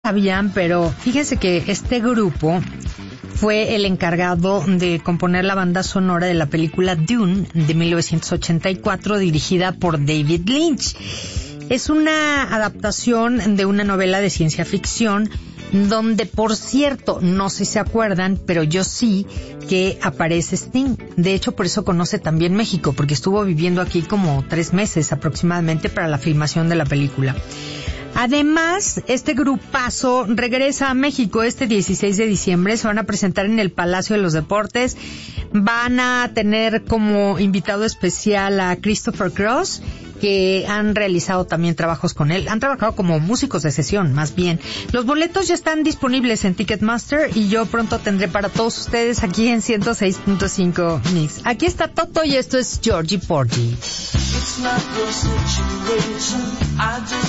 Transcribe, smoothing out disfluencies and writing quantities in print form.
sabían, pero fíjense que este grupo fue el encargado de componer la banda sonora de la película Dune de 1984, dirigida por David Lynch. Es una adaptación de una novela de ciencia ficción donde, por cierto, no sé si se acuerdan, pero yo sí, que aparece Sting. De hecho, por eso conoce también México, porque estuvo viviendo aquí como 3 meses aproximadamente para la filmación de la película. Además, este grupazo regresa a México este 16 de diciembre. Se van a presentar en el Palacio de los Deportes. Van a tener como invitado especial a Christopher Cross, que han realizado también trabajos con él. Han trabajado como músicos de sesión, más bien. Los boletos ya están disponibles en Ticketmaster y yo pronto tendré para todos ustedes aquí en 106.5 Mix. Aquí está Toto y esto es Georgie Porgy.